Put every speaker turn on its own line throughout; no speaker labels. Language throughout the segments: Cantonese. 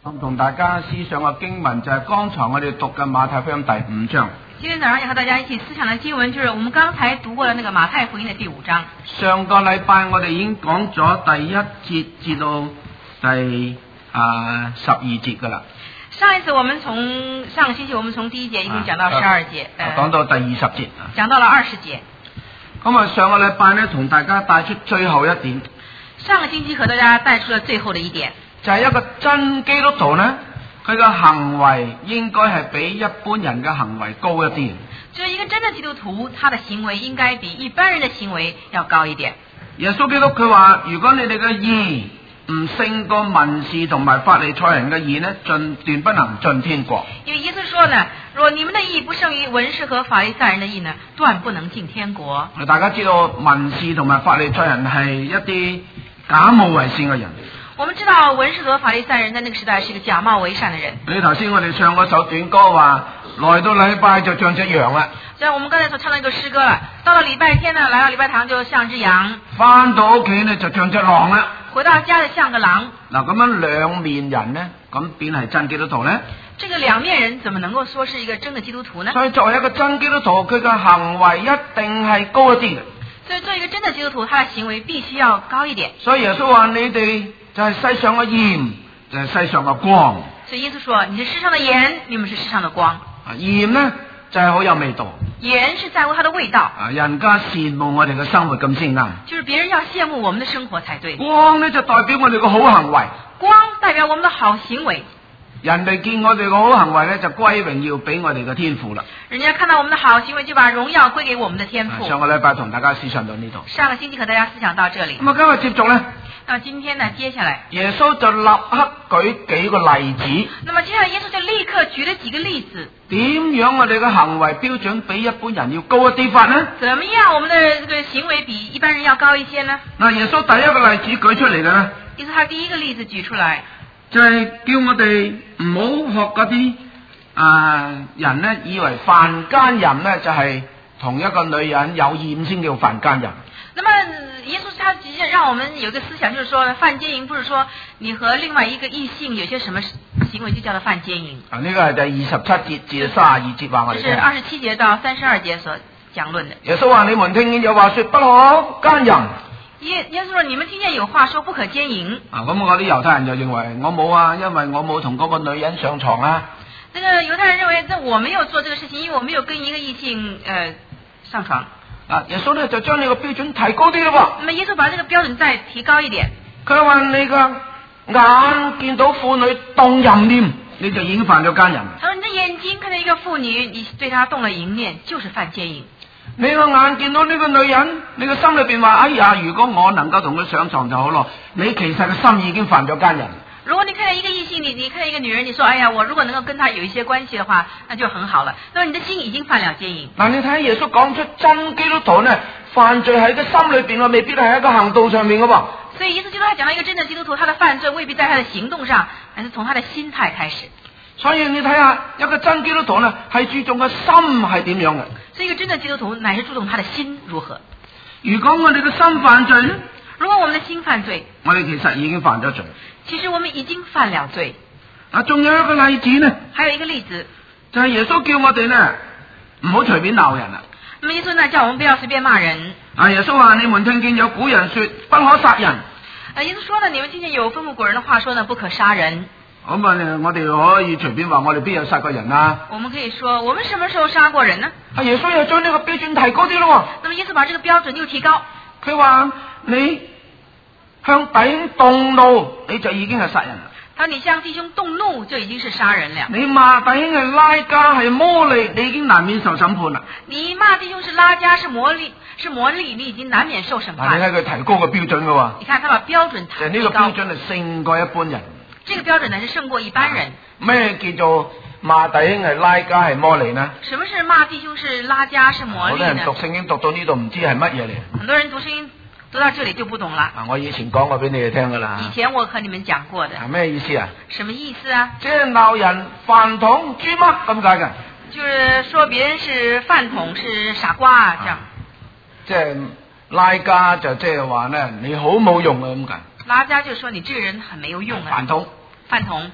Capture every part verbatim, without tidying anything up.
咁同大家思想嘅經文就係剛才我哋讀嘅馬太福音第五章。
今天早上要和大家一起思想的經文就是我們剛才讀過的那個馬太福音的第五章。
上個禮拜我哋已經講咗第一節至到第啊十二節噶啦。
上一次我們從上個星期我們從第一節已經講到十二節，
啊呃、講到第二十節，
講到了二十節。
咁啊，上個禮拜呢，同大家帶出最後一點。
上個星期和大家帶出了最後的一點，
就係一個真基督徒呢，佢嘅行為應該係比一般人嘅行為高一啲。
就是一個真的基督徒，他的行為應該比一般人的行為要高一點。
耶穌基督佢話：如果你哋嘅義唔勝過文士同埋法利賽人嘅義呢，盡斷不能進天國。
因為耶穌說呢，若你們的義不勝於文士和法利賽人的義呢，斷不能進天國。
大家知道文士同埋法利賽人係一啲假冒為善嘅人。
我們知道文士和法利賽人在那個時代是一個假冒為善的人。
你頭先我哋唱嗰首短歌話，來到禮拜就像隻羊啦。
像我們剛才所唱的一個詩歌啦，到了禮拜天呢，來到禮拜堂就像隻羊，
翻到屋企呢就像隻狼啦。
回到家就像個狼。
嗱，咁樣兩面人呢，咁邊係真基督徒呢？
這個兩面人怎麼能夠說是一個真的基督徒呢？
所以作為一個真基督徒，佢嘅行為一定係高一啲嘅。
所以做一個真的基督徒，他的行為必須要高一點。
所以耶穌話：你哋就係世上嘅鹽，就係世上嘅光。
所以耶穌說：你是世上的鹽，你們是世上的光。
啊，鹽呢就係好有味道。
鹽是在乎它的味道。
啊，人家羨慕我哋嘅生活咁先啱。
就是別人要羨慕我們的生活才對。
光呢就代表我哋嘅好行為。
光代表我們的好行為。
人哋見我哋嘅好行為咧，就歸榮耀俾我哋嘅天父啦。
人家看到我們的好行為，就把榮耀歸給我們的天父。
上個禮拜同大家思想到呢度。
上個星期和大家思想到這裡。
咁啊，今日接續咧。
那今天呢，接下來
耶穌就立刻舉幾個例子。
那麼接下來耶穌就立刻舉了幾個例子。
點樣我哋嘅行為標準比一般人要高一啲法呢？
怎麼樣我們的這個行為比一般人要高一些呢？
嗱，耶穌第一個例子舉出嚟嘅咧，
耶穌他第一個例子舉出來，
就係叫我哋唔好學嗰啲啊人呢，以為犯奸淫呢就係同一個女人有染先叫犯奸淫。
那麼耶穌他其實讓我們有個思想，就是說犯奸淫不是說你和另外一個異性有些什麼行為就叫做犯奸淫。
啊，呢個係第二十七節至三十二節話我哋聽。
這是二十七節到三十二節所講論的。
耶穌話：你們聽見有話說不可奸淫。
耶耶穌說：你們聽見有話說不可奸淫。
啊，咁我啲猶太人就認為我冇啊，因為我冇同嗰個女人上床啊。
這個猶太人認為，這我沒有做這個事情，因為我沒有跟一個異性呃上床。
啊，耶穌呢就將呢個標準提高啲咯。
那麼耶穌把這個標準再提高一點。
佢話你個眼見到婦女動淫念，你就已經犯咗奸淫。
他說你的眼睛看到一個婦女，你對她動了淫念，就是犯奸淫。
你個眼見到呢個女人，你個心裏邊話：哎呀，如果我能夠同佢上床就好咯。你其實個心已經犯咗奸淫。
如果你看到一個異性，你你看到一個女人，你說：哎呀，我如果能夠跟她有一些關係的話，那就很好了。那麼你的心已經犯了奸淫。
嗱，你睇耶穌講出真基督徒呢，犯罪喺個心裏邊，未必係喺個行動上面噶噃。
所以耶穌基督他講到一個真的基督徒，他的犯罪未必在他的行動上，而是從他的心態開始。
所以你睇下一個真基督徒呢，係注重個心係點樣嘅。
所以一個真的基督徒乃是注重他的心如何。
如果我哋嘅心犯罪呢？
如果我們的心犯罪，
我哋其實已經犯咗罪。
其實我們已經犯了罪。
啊，仲有一個例子呢，
還有一個例子，
就係耶穌叫我哋呢唔好隨便鬧人啊。
咁耶穌呢叫我們不要隨便罵人。
啊，耶穌話：你們聽見有古人說不可殺人。
啊，耶穌說呢，你們聽見有吩咐古人的話說呢，不可殺人。
咁啊，我哋可以隨便話我哋邊有殺過人啊？
我們可以說，我們什麼時候殺過人呢？
啊，耶穌又將呢個標準提高啲咯。
那麼耶穌把這個標準又提高。
佢話你向弟兄動怒，你就已經係殺人啦。
他說你向弟兄動怒，就已經是殺人了。
你罵弟兄係拉加係魔利，你已經難免受審判啦。
你罵弟兄是拉加是魔利是魔利，你已經難免受審判。
你睇佢提高個標準噶。
你看他把標準提高。
就呢個標準係勝過一般人。
這個標準呢是勝過一般人。
咩叫做罵弟兄係拉加係魔利呢？
什麼是罵弟兄是拉加是魔利呢？
好多人讀聖經讀到呢度唔知係乜嘢嚟。
很多人讀聖經讀到這裡就不懂了。
啊，我以前講過俾你哋聽噶啦。
以前我和你們講過的。
係咩意思啊？
什麼意思啊？
即係鬧人飯桶豬乜咁解嘅。
就是說別人是飯桶是傻瓜啊，這樣。
即係拉加就即係話咧，你好冇用啊咁解。
拉加就說你這個人很沒有用啊。
飯桶。
飯桶。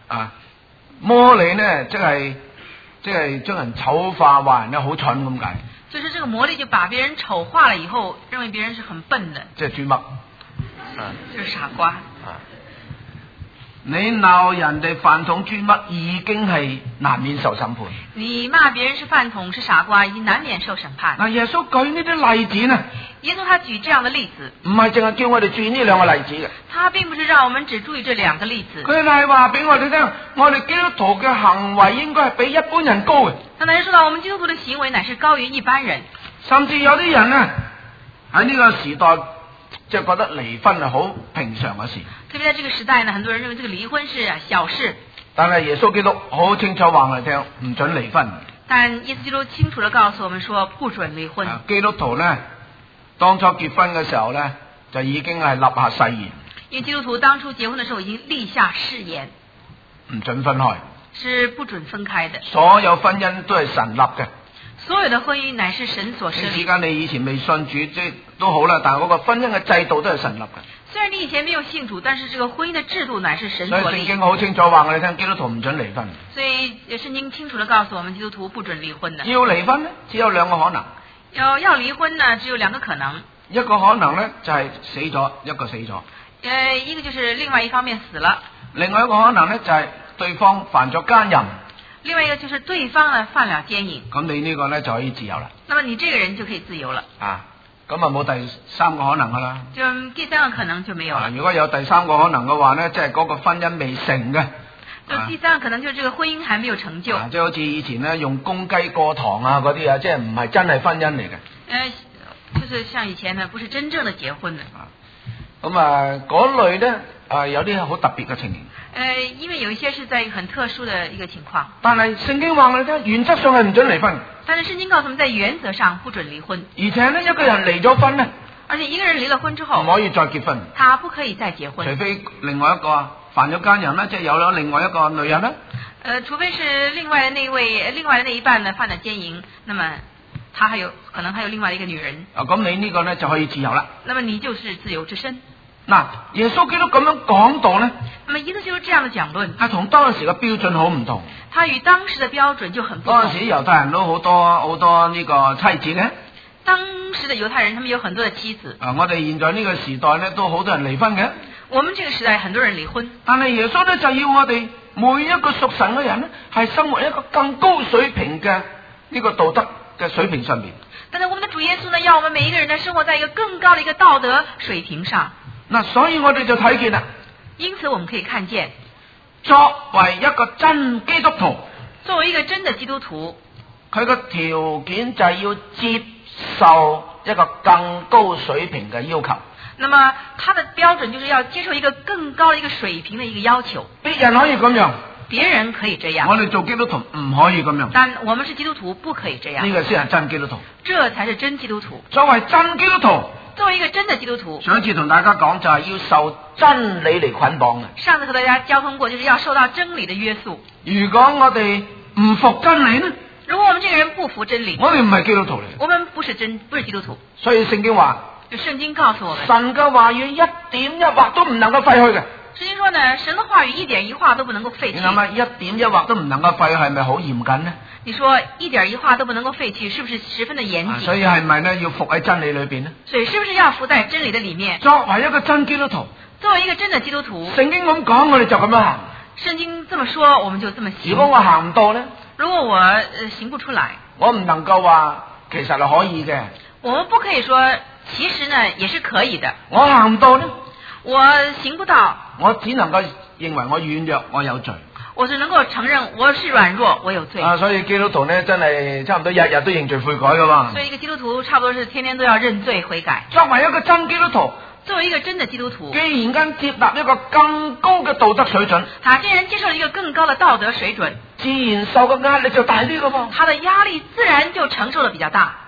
啊，魔力呢，即係即係將人醜化，話人咧好蠢咁解。
就是這個魔力就把別人醜化了以後，認為別人是很笨的。
即係豬嘜，啊，
就是傻瓜。
啊，你鬧人哋飯桶豬嘜，已經係難免受審判。
你罵別人是飯桶是傻瓜，已經難免受審判。
嗱，耶穌舉呢啲例子呢，
耶穌他舉這樣的例子，
唔係淨係叫我哋注意呢兩個例子嘅。
他並不是讓我們只注意這兩個例子。
佢係話俾我哋聽，我哋基督徒嘅行為應該係比一般人高嘅。
他乃是說到我們基督徒的行為乃是高於一般人。
甚至有啲人呢，喺呢個時代，就覺得離婚係好平常嘅事。
特別在這個時代呢，很多人認為這個離婚是小事。
但係耶穌基督好清楚話我哋聽，唔准離婚。
但耶穌基督清楚地告訴我們說，不准離婚。
啊，基督徒呢，當初結婚嘅時候呢，就已經係立下誓言。
因為基督徒當初結婚的時候已經立下誓言，
唔准分開，
是不准分開的。
所有婚姻都係神立嘅。
所有的婚姻乃是神所設立。
時間你以前未信主，即係都好啦，但係嗰個婚姻嘅制度都係神立嘅。
雖然你以前沒有信主，但是這個婚姻的制度乃是神所立。
所以聖經好清楚話我哋聽，基督徒唔准離婚。
所以聖經清楚地告訴我們，基督徒不准離婚的。
要離婚呢，只有兩個可能。
要要離婚呢，只有兩個可能。
一個可能呢，就係死咗，一個死咗。
呃，一個就是另外一方面死了。
另外一個可能呢，就係對方犯咗奸淫。
另外一個就是對方呢犯了奸淫。
咁你呢個呢，就可以自由啦。
那麼你這個人就可以自由了。
啊，咁啊冇第三個可能噶啦。
就第三個可能就沒有了。
啊，如果有第三個可能嘅話呢，即係嗰個婚姻未成嘅。
就第三個可能就是這個婚姻還沒有成就。
啊，即係好似以前呢，用公雞過堂啊嗰啲啊，即係唔係真係婚姻嚟嘅。
呃，就是像以前呢，不是真正的結婚的。
啊，咁啊嗰類呢，啊有啲好特別嘅情形。
呃，因為有一些是在一個很特殊的一個情況。
但係聖經話我哋聽，原則上係唔准離婚。
但是聖經告訴我們，在原則上不准離婚。
而且呢，一個人離咗婚呢，
而且一個人離了婚之後，
唔可以再結婚。
他不可以再結婚，
除非另外一個犯咗奸淫啦，即係有咗另外一個女人啦。
呃，除非是另外的那位，另外的那一半呢犯了奸淫，那麼他還有可能還有另外一個女人。
啊，咁你呢個呢就可以自由啦。
那麼你就是自由之身。
嗱，耶穌基督咁樣講道呢，
那麼耶穌基督這樣的講論，
係同當時嘅標準好唔同。
他與當時的標準就很不同。
當時猶太人都好多好多呢個妻子嘅。
當時的猶太人，他們有很多的妻子。
啊，我哋現在呢個時代呢，都好多人離婚嘅。
我們這個時代很多人離婚。
但係耶穌呢，就要我哋每一個屬神嘅人呢，係生活一個更高水平嘅呢個道德嘅水平上面。
但是我們的主耶穌呢，要我們每一個人呢，生活在一個更高的一個道德水平上。
嗱，所以我哋就睇見啦。
因此我們可以看見，
作為一個真基督徒，
作為一個真的基督徒，
佢個條件就係要接受一個更高水平嘅要求。
那麼他的標準就是要接受一個更高的一個水平的一個要求。
別人可以咁樣，
別人可以這樣，
我哋做基督徒唔可以咁樣。
但我們是基督徒，不可以這樣。
呢個先係真基督徒，
這才是真基督徒。
作為真基督徒，
作為一個真的基督徒，
上一次同大家講就係要受真理嚟捆綁嘅。
上次和大家交通過，就是要受到真理的約束。
如果我哋唔服真理呢？
如果我們這個人不服真理，
我哋唔係基督徒嚟。
我們不是真，不是基督徒。
所以聖經話，
就聖經告訴我們，
神嘅話語一點一畫都唔能夠廢去嘅。
聖經說呢，神的話語一點一畫都不能夠廢去。
你諗下，一點一畫都唔能夠廢去，係咪好嚴謹呢？
你說一點一畫都不能夠廢去，是不是十分的嚴謹？
啊，所以係咪呢要服喺真理裏邊呢？
所以是不是要服在真理的裏面？
作為一個真基督徒，
作為一個真的基督徒，
聖經咁講，我哋就咁樣行。
聖經這麼說，我們就這麼行。
如果我行唔到呢？
如果我呃行不出來，
我唔能夠話其實係可以嘅。
我們不可以說其實呢也是可以的。
我行唔到呢？
我行不到，
我只能夠認為我軟弱，我有罪。
我只能夠承認我是軟弱，我有罪。
啊，所以基督徒呢，真係差唔多日日都認罪悔改噶嘛。
所以一個基督徒差不多是天天都要認罪悔改。
作為一個真基督徒，
作為一個真的基督徒，
既然間接納一個更高嘅道德水準，
他既然接受了一個更高的道德水準，
自然受嘅壓力就大啲噶嘛。
他的壓力自然就承受得比較大。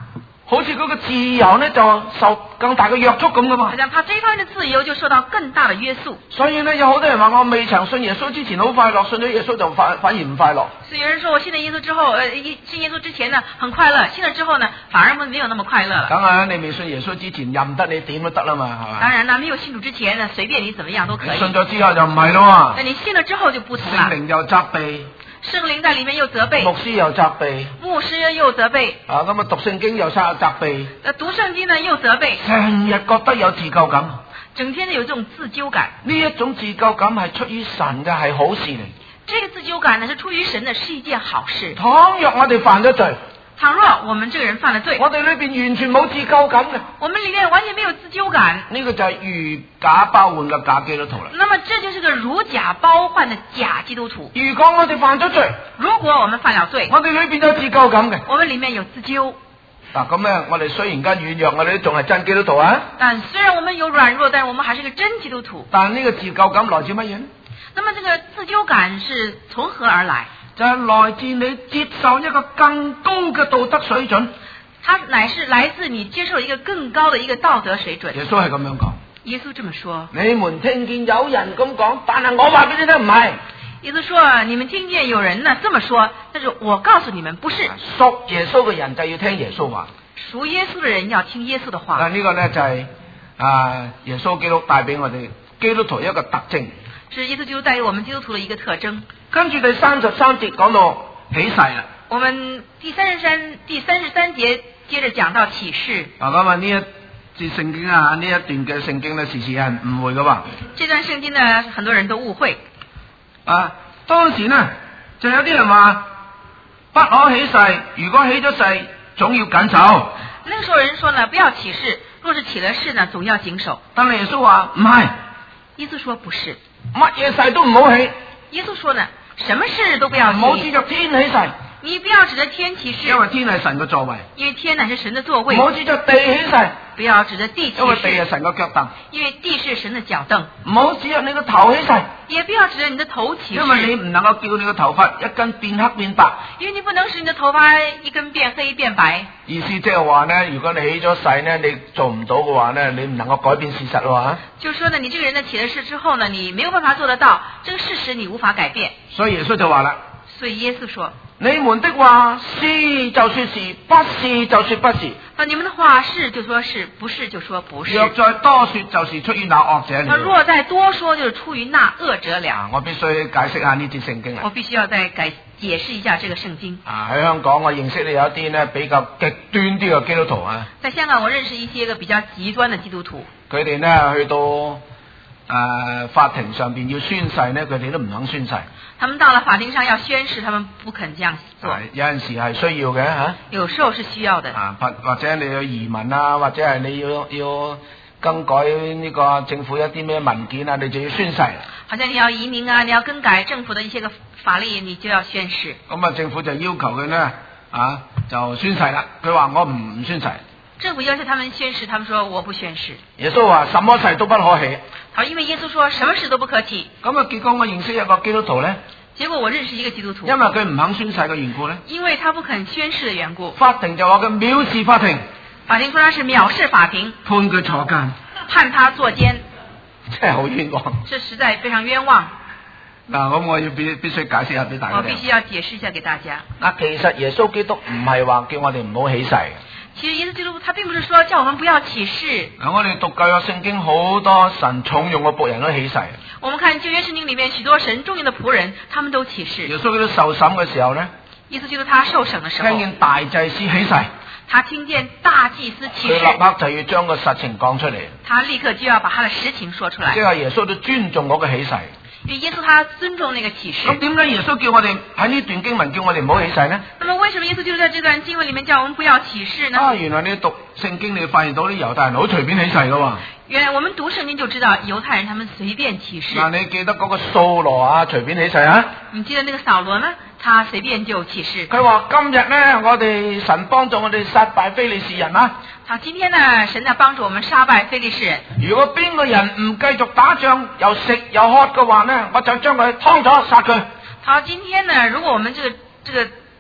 好似嗰個自由咧就受更大嘅約束咁噶嘛
好。像他這一方面的自由就受到更大的約束。
所以咧有好多人話我未曾信耶穌之前好快樂，信咗耶穌就反反而唔快樂。
所以有人說我信了耶穌之後，呃，信耶穌之前呢很快樂，信了之後呢反而沒有那麼快樂了。
梗係你未信耶穌之前任得你點都得啦嘛，係嘛？
當然啦，沒有信主之前呢，隨便你怎麼樣都可以。
信咗之後就唔係咯。
那你信了之後就不同了。
聖靈又責備。
聖靈在裏面又責備，
牧師又責備，
牧師又責備，
啊咁啊讀聖經又責責備，
讀聖經呢又責備，
成日覺得有自疚感，
整天有這種自疚感。
呢一種自疚感係出於神嘅，係好事嚟。
這個自疚感呢是出於神的，是一件好事。
倘若我哋犯咗罪，
倘若我們這個人犯了罪，
我哋裏邊完全冇自疚感嘅，
我們裏面完全沒有自疚感，
呢個就係如假包換嘅假基督徒啦。
那麼這就是個如假包換的假基督徒。
如果我哋犯咗罪，
如果我們犯了罪，
我哋裏邊有自疚感嘅，
我們裏面有自疚。
嗱咁咧，我哋雖然間軟弱，我哋都仲係真基督徒啊。
但雖然我們有軟弱，但是我們還是個真基督徒。
但呢個自疚感來自乜嘢呢？
那麼這個自疚感是從何而來？
就係來自你接受一個更高嘅道德水準，
它乃是來自你接受一個更高的一個道德水準。
耶穌係咁樣講。
耶穌這麼說。
你們聽見有人咁講，但係我話俾你聽唔係。
耶穌說：你們聽見有人呢這麼說，但是我告訴你們不是。
屬耶穌嘅人就要聽耶穌話。
屬耶穌嘅人要聽耶穌的話。
嗱呢個呢就係、是、啊耶穌基督帶俾我哋基督徒一個特徵。
是耶穌基督帶給我們基督徒的一個特徵。
跟住第三十三節講到起誓啦。
我們第三十三第三十三節接着講到啟示。
啊咁啊呢一節聖經啊呢一段嘅聖經呢，時時有人誤會噶嘛。
這段聖經呢，很多人都誤會。
啊當時呢就有啲人話不可起誓，如果起咗誓總要謹守。
那個時候人說呢，不要起誓，若是起了誓呢，總要謹守。
但係耶穌話唔係。
耶穌說不是。
乜嘢誓都唔好起。
耶穌說呢，什麼事都不要起。
唔好指着天起誓。
你不要指着天起誓。
因為天係神嘅座位。
因為天乃是神的座位。
唔好指着地起誓。
不要指着地起誓。
因為地係神嘅腳凳。
因為地是神的腳凳。
唔好指着你個頭起誓。
也不要指着你的頭起誓。
因為你唔能夠叫你個頭髮一根變黑變白。
因為你不能使你的頭髮一根變黑變白。
意思即係話呢，如果你起咗誓呢，你做唔到嘅話呢，你唔能夠改變事實喎。
就說呢，你這個人呢起了誓之後呢，你沒有辦法做得到，這個事實你無法改變。
所以耶穌就話啦。
所以耶穌說：
你們的話是就說是，不是就說不是。
啊，你們的話是就說是，不是就說不是。
若再多說，就是出於那惡者了。
若再多說，就是出於那惡者了。
啊，我必須解釋下呢節聖經啦。
我必須要再解解釋一下這個聖經。啊，
喺香港我認識你有一啲呢比較極端啲嘅基督徒啊。
在香港我認識一些個比較極端的基督徒。
佢哋呢去到誒、呃、法庭上邊要宣誓呢，佢哋都唔肯宣誓。
他們到了法庭上要宣誓，他們不肯這樣做。
有陣時係需要嘅吓、啊。
有時候是需要的。啊，
或或者你要移民啊，或者係你要要更改呢個政府一啲咩文件啊，你就要宣誓。
好像你要移民啊，你要更改政府的一些個法律，你就要宣誓。
咁啊，政府就要求佢呢，啊，就宣誓啦。佢話我唔唔宣誓。
政府要求他們宣誓，他們說我不宣誓。
耶穌話什麼誓都不可起。
好，因為耶穌說什麼事都不可起。
咁啊，結果我認識一個基督徒呢，
結果我認識一個基督徒。
因為佢唔肯宣誓嘅緣故呢，
因為他不肯宣誓嘅緣故。
法庭就話佢藐視法庭。
法庭說他是藐視法庭。
判佢坐監。
判他坐監。
真係好冤枉。
這實在非常冤枉。
嗱，咁我要必必須解釋下俾大家。
我必須要解釋一下給大家。
嗱，其實耶穌基督唔係話叫我哋唔好起誓。
其實耶穌基督他並不是說叫我們不要起誓。
嗱，我哋讀舊約聖經好多神重用嘅僕人都起誓。
我們看舊約聖經裏面許多神重用的僕人，他們都起誓。
耶穌基督受審嘅時候呢，
耶穌基督他受審嘅時候，
聽見大祭司起誓，
他聽見大祭司起誓，
佢立刻就要將個實情講出嚟。
他立刻就要把他的實情說出來。
即係耶穌都尊重嗰個起誓。
因為耶穌他尊重那個啟示。
咁點解耶穌叫我哋喺呢段經文叫我哋唔好起誓呢？
那麼為什麼耶穌就在這段經文裏面叫我們不要起誓呢？
啊，原來你讀聖經你會發現到啲猶太人好隨便起誓噶喎。
原來我們讀聖經就知道猶太人他們隨便起誓。
嗱，你記得嗰個掃羅啊，隨便起誓啊？
你記得那個掃羅呢？他隨便就起誓。
佢話今日呢，我哋神幫助我哋殺敗非利士人啊。
好，今天呢，神呢幫助我們殺敗非利士人。
如果邊個人唔繼續打仗，又食又喝嘅話呢，我就將佢劏咗殺佢。
好，今天呢，如果我們這個這個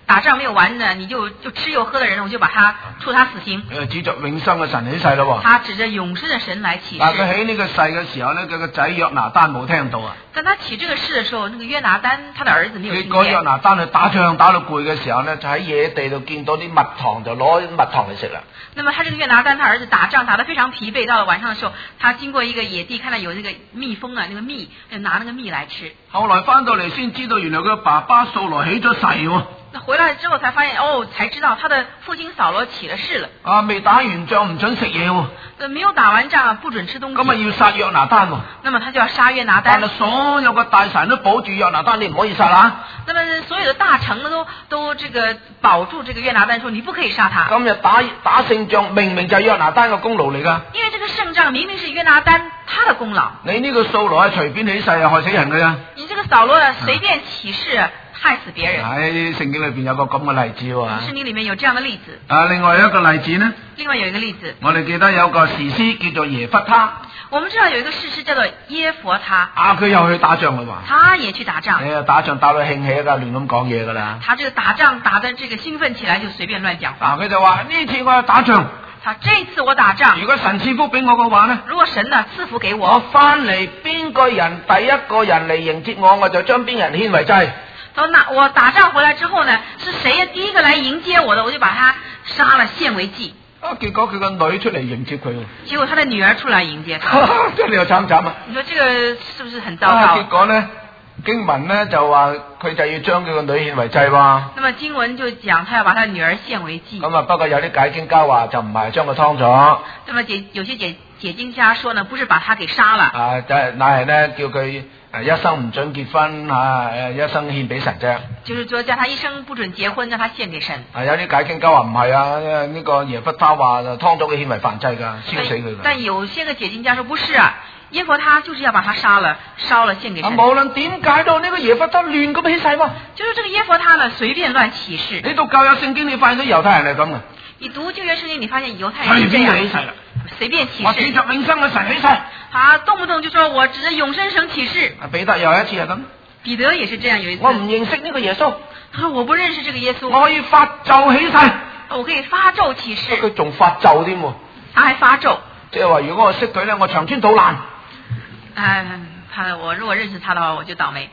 打仗沒有完呢，你就就吃又喝的人，我就把他處他死刑。
誒指着永生嘅神起誓咯喎。
他指着永生的神來起誓。
但佢起呢個誓嘅時候咧，佢個仔約拿單冇聽到啊。
當他起這個誓的時候，那個約拿單他的兒子沒有聽見。
結果約拿單去打仗打到攰嘅時候咧，就喺野地度見到啲蜜糖，就攞蜜糖嚟食啦。
那麼他這個約拿單，他兒子打仗打得非常疲憊，到了晚上的時候，他經過一個野地，看到有那個蜜蜂啊，那個蜜，就拿那個蜜來吃。
後來翻到嚟先知道，原來佢爸爸掃羅起咗誓喎。
那回來之後才發現，哦，才知道他的父親掃羅起了誓了。
啊，未打完仗唔准食嘢喎。
呃，沒有打完仗不准吃東西。
咁啊要殺約拿單喎。
那麼他就要殺約拿單。
但係所有嘅大臣都保住約拿單，你唔可以殺啊。
那麼所有的大臣呢，都都這個保住這個約拿單，說你不可以殺他。
今日打打勝仗，明明就係約拿單嘅功勞嚟㗎。
因為這個勝仗明明是約拿單他的功勞。
你呢個掃羅係隨便起誓啊，害死人㗎咋。
你這個掃羅呢，隨便起誓。害死別人。
喺聖經裏邊有個咁嘅例子喎。
聖經裏面有這樣的例子。
啊，另外一個例子呢？
另外有一個例子。
我哋記得有個士師叫做耶弗他。
我們知道有一個士師叫做耶弗他。
啊，佢又去打仗啦嘛。
他也去打仗。
哎呀，打仗打到興起㗎，亂咁講嘢㗎啦。
他這個打仗打得這個興奮起來，就隨便亂講話。
啊，佢就話呢次我要打仗。
他這次我打仗。
如果神賜福俾我嘅話呢？
如果神呢賜福給我。
我翻嚟邊個人第一個人嚟迎接我，我就將邊人獻為祭。
那我打仗回來之後呢，是誰第一個來迎接我的，我就把他殺了獻為祭。
啊，結果佢個女出嚟迎接佢。
結果他的女兒出來迎接他。
真係又慘慘啊！
你說這個是不是很糟糕？
啊、結果呢，經文呢就話佢就要將佢個女獻為祭喎。
那麼經文就講他要把他女兒獻為祭。
咁啊，不過有啲解經家話就唔係將佢劏咗。
那麼解有些解解經家說呢，不是把他給殺了。
啊，就係乃係呢叫佢。一生唔准結婚啊！一生獻俾神啫。就是說，叫他一生不准結婚，讓他獻給神。啊，有啲解經家話唔係啊，呢、這個耶弗他話劏咗佢獻為燔祭噶，燒死佢。
但有些個解經家說不是啊，耶弗他就是要把他殺了，燒了獻給神。
啊，無論點解到呢個耶弗他亂咁起誓喎。
就是這個耶弗他呢，隨便亂起誓。
你讀舊約聖經，你發現到猶太人係咁嘅。
你讀舊約聖經，你發現猶太人係這樣。隨便起誓啦，隨便起誓。
我指着永生嘅神起誓。
啊，動不動就說我指着永生神起誓。
彼得又一次係咁。
彼得也是這樣，有一次。
我唔認識呢個耶穌。
他說我不認識這個耶穌。
我可以發咒起誓。
我可以發咒起誓。
佢仲發咒添喎。
他還發咒。即
係話如果我識佢咧，我長春倒爛。
唉，他我如果認識他的話，我就倒霉。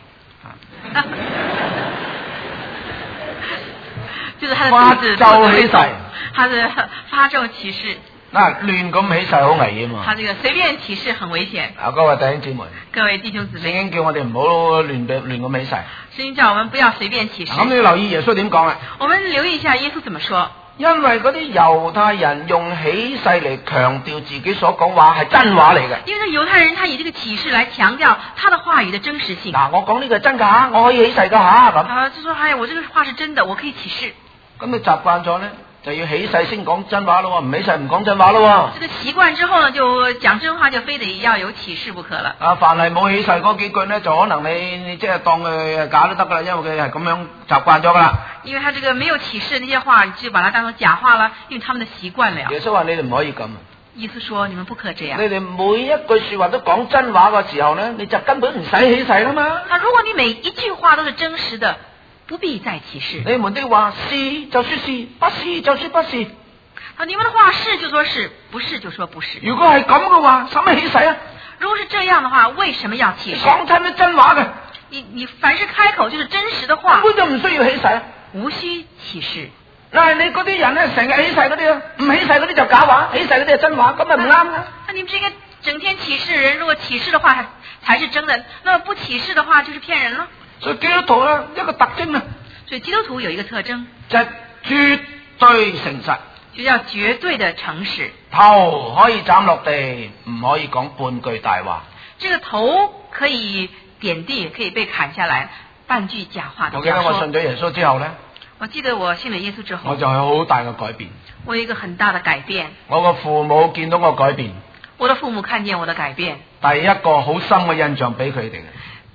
就是他的
發咒起誓。
他的發咒起誓。
嗱，亂咁起誓好危險啊！
他這個隨便起誓很危險。
啊，各位弟兄姊妹，
各位弟兄姊妹，
聖經叫我哋唔好亂亂咁起誓。
聖經叫我們不要隨便起誓。
咁你要留意耶穌點講啊？
我們留意一下耶穌怎麼說。
因為嗰啲猶太人用起誓嚟強調自己所講話係真話嚟嘅。
因為猶太人他以這個起誓來強調他的話語的真實性。
嗱，我講呢個係真㗎，我可以起誓㗎嚇咁。
啊，就說哎，我這個話是真的，我可以起誓。
咁你習慣咗咧？就要起誓先講真話咯，唔起誓唔講真話咯。
這個習慣之後呢，就講真話就非得要有起誓不可了。
啊，凡係冇起誓嗰幾句呢，就可能你你即係當佢假都得噶啦，因為佢係咁樣習慣咗噶啦。
因為他這個沒有起誓那些話，你就把它當成假話了，因為他們的習慣了。
耶穌話你哋唔可以咁。
意思說你們不可這樣。
你哋每一句說話都講真話嘅時候呢，你就根本唔使起誓啦嘛。
那如果你每一句話都是真實的，不必再起誓。
你們的話是就說是，不是就說不是。
啊，你們的話是就說是，不是就說不是。
如果係咁嘅話，使乜起誓啊？
如果是這樣的話，為什麼要起誓？
講親都真話嘅。
你你凡是開口就是真實的話，
根本就唔需要起誓啊，
無需起誓。
嗱，你嗰啲人咧，成日起誓嗰啲啊，唔起誓嗰啲就假話，起誓嗰啲係真話，咁咪唔啱啊？
那你們這個整天起誓的人，如果起誓的話才是真的，那麼不起誓的話就是騙人了。
所以基督徒咧一個特徵啊，
所以基督徒有一個特徵，
就係絕對誠實，
就叫絕對的誠實。
頭可以斬落地，唔可以講半句大話。
這個頭可以點地，可以被砍下來，半句假話都不要說。
我記得我信咗耶穌之後咧，
我記得我信了耶穌之後，
我就有好大嘅改變。
我有一個很大的改變。
我個父母見到我改變，
我的父母看見我的改變，
第一個好深嘅印象俾佢哋嘅。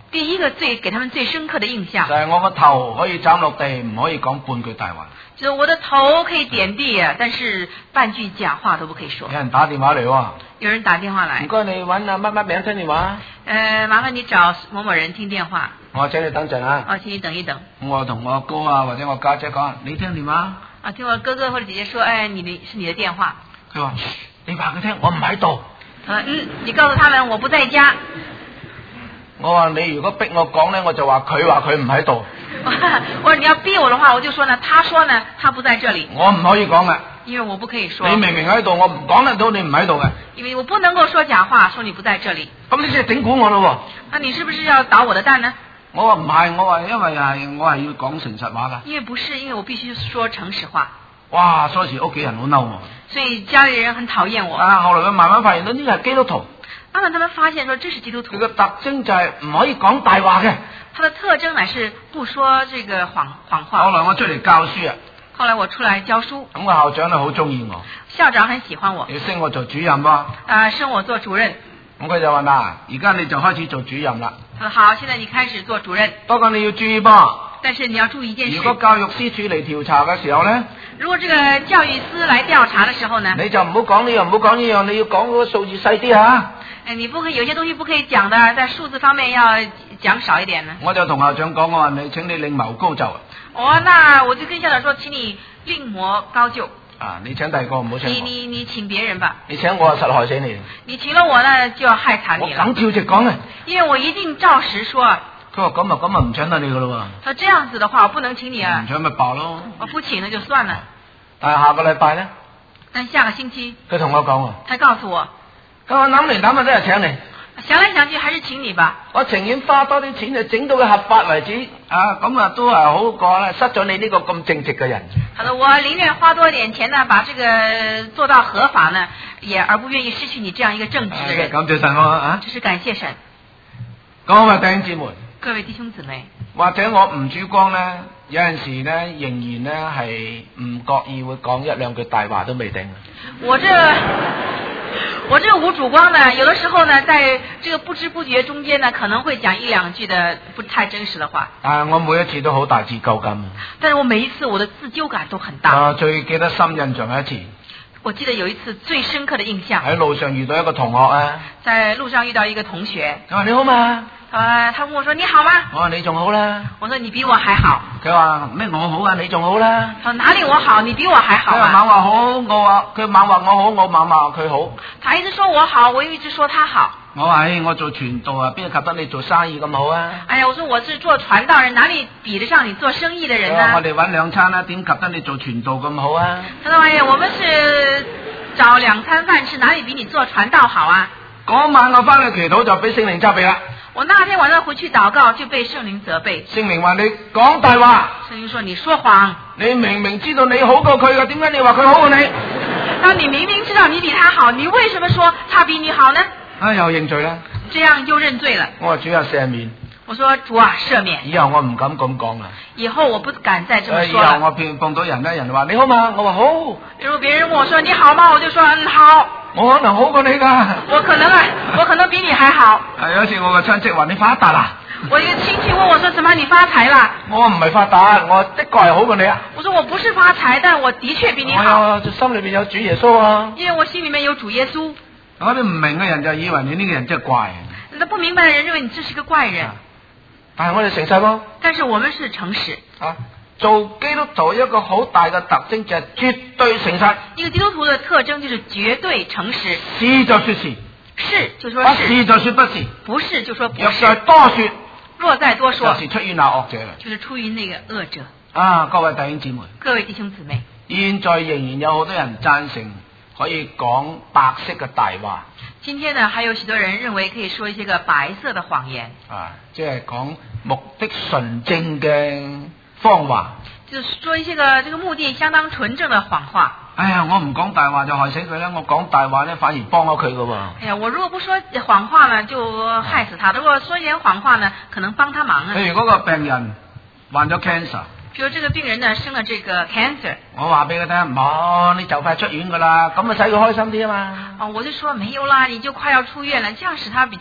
第一個最給他們最深刻的印象，
就係我個頭可以斬落地，唔可以講半句大話。
就我的頭可以點地啊，但是半句假話都不可以說。
有人打電話嚟喎，
有人打電話嚟。唔
該，你揾啊乜乜名聽電話。
誒，麻煩你找某某人聽電話。
我請你等陣啊。
我請你等一等。
我同我哥啊或者我家姐講，你聽電話。
啊，聽我哥哥或者姐姐說，誒，你的是你的電話。
佢話你話佢聽，我唔喺度。
嗯，你告訴他們我不在家。
我話你如果逼我講咧，我就話佢話佢唔喺度。
我說你要逼我的話，我就說呢，他說呢，他不在這裏。
我唔可以講嘅，
因為我不可以說。
你明明喺度，我唔講得到你唔喺度嘅。
因為我不能夠說假話，說你不在這裏。
咁你即係整蠱我咯？
那你是不是要搗我的蛋呢？
我話唔係，我話因為係我係要講誠實話噶。
因為不是，因為我必須說誠實話。
哇！嗰時屋企人好嬲我。
所以家裏人很討厭我。
啊！後來佢慢慢發現到呢個係基督徒。
慢慢他們發現說這是基督徒。
佢個特徵就係唔可以講大話嘅。
他的特徵乃是不說這個謊謊話。
後來我出嚟教書啊。
後來我出來教書。咁
個校長咧好中意我。
校長很喜歡我。
要升我做主任噃。
啊，升我做主任。
咁佢就話嗱，而家你就開始做主任啦。
好，現在你開始做主任。
不過你要注意噃。
但是你要注意一件事。
如果教育司處嚟調查嘅時候咧，
如果這個教育司來調查的時候呢，
你就唔好講呢樣，唔好講呢樣，你要講嗰個數字細啲吓。
誒，你不可以有些東西不可以講的，在數字方面要講少一點呢。
我就同校長講，我話你請你另謀高就。
哦，那我就跟校長說，請你另謀高就。啊，
你請第二個唔好請我。
你你你請別人吧。
你請我實害死你。
你請了我呢，就要害慘你了。
我梗照直講嘅。因
為我一定照實說。
佢話咁啊咁啊唔請得你噶咯喎。
他這樣子的話，我不能請你啊。
唔請咪罷咯。
我不請了就算了。
但係下個禮拜呢？
但下個星期。
佢同我講。他
告訴我。
咁我諗嚟諗去都係請你。
想來想去還是請你吧。
我情願花多啲錢就整到佢合法為止啊，咁啊都係好過啦，失咗你呢個咁正直嘅人。好的，
我寧願花多點錢呢，把這個做到合法呢，也而不願意失去你這樣一個正直嘅人。
感謝神啊！
這是感謝神。
各位弟兄姊妹，
各位弟兄姊妹，
或者我吳主光呢，有陣時呢仍然呢係唔覺意會講一兩句大話都未定。
我這。我這個吳主光呢，有的時候呢，在這個不知不覺中間呢，可能會講一兩句的不太真實的話。啊，
我每一次都好大自疚感。
但是我每一次我的自疚感都很大。
啊，最記得深印象一次。
我記得有一次最深刻的印象。
喺路上遇到一個同學啊。
在路上遇到一個同學。
佢話你好嘛？
呃，他問我說你好嗎？
我話你仲好啦。
我說你比我還好。
佢話咩我好啊？你仲好啦。
他說哪裏我好？你比我還好啊。
佢猛話好，我話佢猛話我好，我猛話佢好。
他一直說我好，我又一直說他好。
我話唉，我做傳道啊，邊個及得你做生意咁好啊？
哎呀，我說我是做傳道人，哪裏比得上你做生意的人呢？
我哋搵兩餐啦，點及得你做傳道咁好啊？
他說哎呀，我們是找兩餐飯吃，哪裏比你做傳道好啊？
嗰晚我翻去祈禱就俾聖靈責備啦。
我那天晚上回去禱告就被聖靈責備。
聖靈話你講大話。
聖靈說你說謊。
你明明知道你好過佢嘅，點解你話佢好過你？
當你明明知道你比他好，你為什麼說他比你好呢？
啊，又認罪啦。
這樣又認罪了。
我話主啊赦免。
我說主啊赦免。以後
我唔敢咁講啦。
以後我不敢再這麼說了。
以後我碰碰到人咧，人話你好嘛，我話好。
如果別人問我說你好嗎，我就說嗯好。
我可能好過你噶。
我可能啊，我可能比你還好。
係有一次我個親戚話你發達啦。
我一個親戚問我說怎麼你發財啦？
我話唔係發達，我的確係好過你啊。
我說我不是發財，但我的確比你好。
我心裏面有主耶穌啊。
因為我心裏面有主耶穌。
嗰啲唔明嘅人就以為你呢個人真係怪。
那不明白的人認為你這是個怪人。啊、
但係我哋誠實咯。
但是我們是誠實。
啊，做基督徒一個好大嘅特徵就係絕對誠實。
一個基督徒嘅特徵就是絕對誠實。
是就說是，
是就說是，
不是就說不是，
不是就說不是。
若再多說，
若再多說，
就是出於那惡者啦。
就是出於那個惡者。
啊，各位弟兄姊妹，
各位弟兄姊妹，
現在仍然有好多人贊成可以講白色嘅大話。
今天呢，還有許多人認為可以說一些個白色的謊言。
啊，即係講目的純正嘅謊話。
就是說一些個這個目的相當純正的謊話。
哎呀，我唔講大話就害死佢啦，我講大話咧反而幫咗佢噶喎。
哎呀，我如果不說謊話呢，就害死他；如果說一點謊話呢，可能幫他忙啊。
譬如嗰個病人患咗 cancer。
比如這個病人呢生了這個 cancer，
我話俾佢聽，唔好，你就快出院噶啦，咁啊使佢開心啲啊嘛。
哦，我就說沒有啦，你就快要出院了，這樣使他比較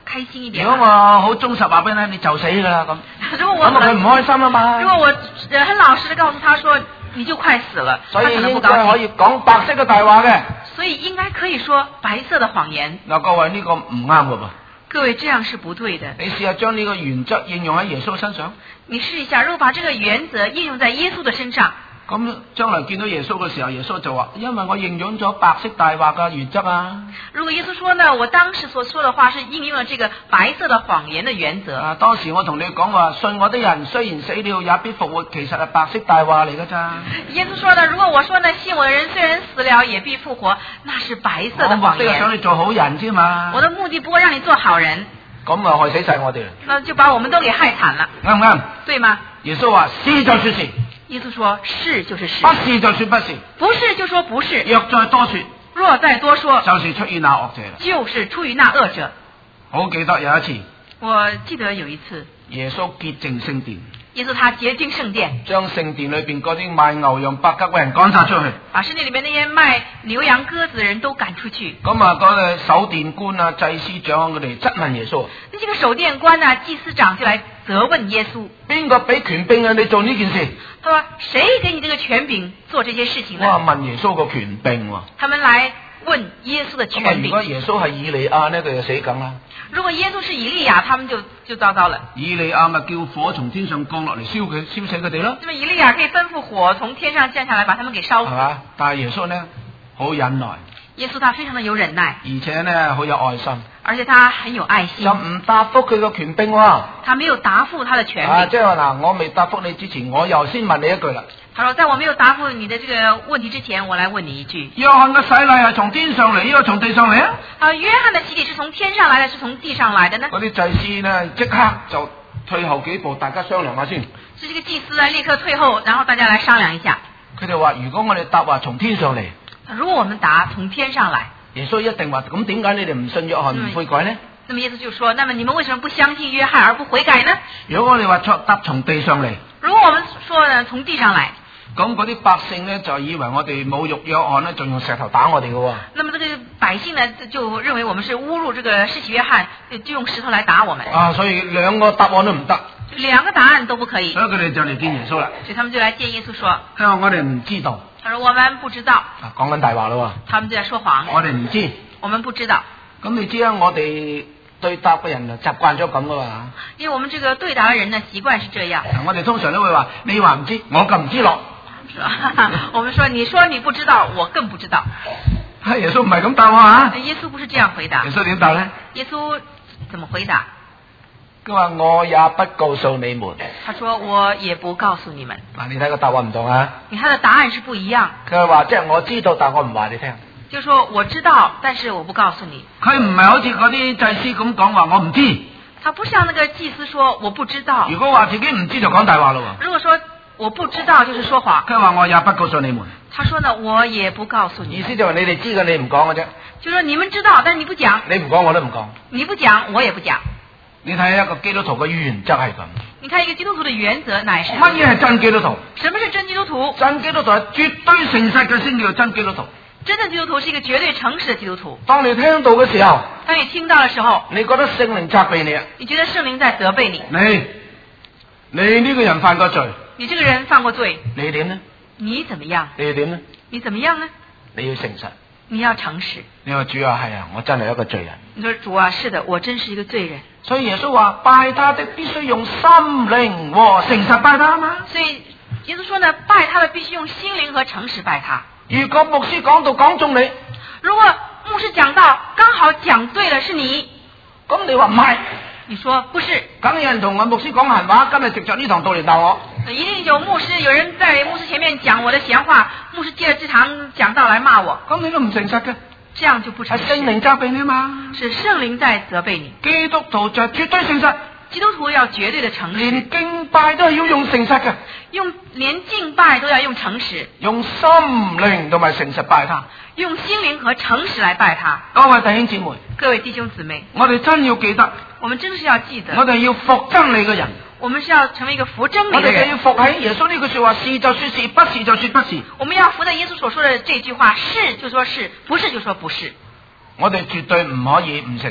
開心一點。
如果我好忠實話俾你，你就死噶啦咁。
如果我
咁佢唔開心啊嘛。
如果我很老實地告訴他說，你就快死了，
所以應該可以講白色嘅大話嘅。
所以應該可以說白色的謊言。
嗱，各位呢個唔啱噶噃。
各位，這樣是不對的。
你試下將呢個原則應用喺耶穌身上。
你試一下，如果把這個原則應用在耶穌的身上。
咁將來見到耶穌嘅時候，耶穌就話：因為我應用咗白色大話嘅原則啊。
如果耶穌說呢，我當時所說的話是應用了這個白色的謊言的原則。
啊，當時我同你講話，信我的人雖然死了也必復活，其實係白色大話嚟噶咋。
耶穌說呢，如果我說呢，信我的人雖然死了也必復活，那是白色的謊言。我目的係想你做好人啫嘛。我的目的不過讓你做好人。
咁啊，害死晒我哋。
那就把我們都給害慘了。
啱唔啱？
對嗎？
耶穌話：是就說是。
耶穌說：是就是是。
不是就說不是。
不是就說不是。
若再多說，
若再多說，
就是出於那惡者。
就是出於那惡者。
好記得有一次。
我記得有一次。
耶穌潔淨聖殿。
耶穌他潔淨聖殿，將
聖殿裏邊嗰啲賣牛羊百鴿嘅人趕晒出去，
把聖殿裏面那些賣牛羊鴿子嘅人都趕出去。
咁啊，嗰個守殿官啊、祭司長佢哋質問耶穌。
那這個守殿官啊、祭司長就來責問耶穌：邊個
俾權柄啊？你做呢件事？
他說：誰給你這個權柄做這些事情呢？
哇！問耶穌個權柄喎。
他們來問耶穌的權柄。
如果耶穌係以利亞呢，佢就死梗啦。
如果耶穌是以利亞，他們就就糟糕了。
以利亞咪叫火從天上降落嚟燒佢，燒死佢哋咯。
那麼以利亞可以吩咐火從天上降下來，把他們給燒死。係嘛？
但係耶穌呢，好忍耐。
耶穌他非常的有忍耐，
而且呢好有愛心。
而且他很有愛心。
就唔答覆佢個權柄喎。
他沒有答覆他的權柄。
啊，即係話嗱，我未答覆你之前，我又先問你一句啦。
他說：在我沒有答覆你的這個問題之前，我來問你一句。
約翰嘅洗禮係從天上嚟，抑或從地上嚟啊？
啊，約翰的洗禮是從天上來的，是從地上來的呢？
嗰啲祭司呢，即刻就退後幾步，大家商量下先。
是這個祭司啊，立刻退後，然後大家來商量一下。
佢哋話：如果我哋答話從天上嚟，
如果我們答從天上來，
耶穌一定話：咁點解你哋唔信約翰唔悔改呢？
那麼耶穌就說：那麼你們為什麼不相信約翰而不悔改呢？
如果我哋話答從地上嚟，
如果我們說呢從地上來。咁
嗰啲百姓呢，就以為我哋侮辱約翰呢，仲用石頭打我哋嘅。
那麼這個百姓呢就認為我們是侮辱這個施洗約翰，就用石頭來打我們。
啊，所以兩個答案都唔得。
兩個答案都不可以。
所以佢哋就嚟見耶穌啦。
所以他們就來見耶穌說：
佢話我哋唔知道。
他說我們不知道。
啊，講緊大話咯。
他們就在說謊。
我哋唔知。
我們不知道。咁
你知啊？我哋對答嘅人啊習慣咗咁噶嘛。因為我們這個對答嘅人呢習慣是這樣。我哋通常都會話：你話唔知，我更唔知咯。
我們說，你說你不知道，我更不知道。
耶穌唔係咁答我啊！
耶穌不是這樣回答。
耶穌點答呢？
耶穌怎麼回答？
佢話我也不告訴你們。
他說我也不告訴你們。
嗱，你睇個答案唔同啊！
你看的答案是不一樣。
佢話即係我知道，但我唔話你聽。
就說我知道，但是我不告訴你。
佢唔係好似嗰啲祭司咁講話，我唔知。
他不像那個祭司說我不知道。
如果話自己唔知就講大話咯。
如果說我不知道就是說謊。
佢話我也不告訴你們。
他說呢，我也不告訴你。
意思就係你哋知嘅，你唔講嘅啫。
就說你們知道，但是你不講。
你唔講我都唔講。
你不講我也不講。
你睇一個基督徒嘅原則係咁。
你看一個基督徒嘅原則乃是。
乜嘢係真基督徒？
什麼是真基督徒？
真基督徒係絕對誠實嘅先叫做真基督徒。
真正基督徒是一個絕對誠實的基督徒。
當你聽到嘅時候，
當你聽到嘅時候，
你覺得聖靈責備你啊？
你覺得聖靈在責備你？
你你呢個人犯過罪？
你這個人犯過罪？
你點呢？
你怎麼樣？
你要點呢？
你怎麼樣呢？
你要誠實。
你要誠實。
你話主啊，係啊，我真係一個罪人。
你說主啊，是的，我真是一個罪人。
所以耶穌話拜他的必須用心靈和誠實拜他嘛。
所以耶穌說呢，拜他的必須用心靈和誠實拜他。
如果牧師講到講中你，
如果牧師講到剛好講對了是你，
咁你話唔係？
你說不是？
梗有人同我牧師講閒話，今日藉着呢堂道嚟鬧我。
一定有牧師，有人在牧師前面講我的閒話，牧師借着這堂講道來罵我。
咁你都唔誠實嘅，
這樣就不誠實。係
聖靈責備你嘛？
是聖靈在責備你。
基督徒就絕對誠實。
基督徒要絕對的誠實，
連敬拜都係要用誠實嘅，
用連敬拜都要用誠實，
用心靈同埋誠實拜他，
用心靈和誠實來拜他。
各位弟兄姊妹，
各位弟兄姊妹，
我哋真要記得，
我們真是要記得，
我哋要服真理嘅人，
我們是要成為一個服真理嘅人。
我哋就要服喺耶穌呢句說話，是就說是，不是就說不是。
我們要服在耶穌所說的這句話，是就說是，不是就說不是。
我哋絕對唔可以唔誠實。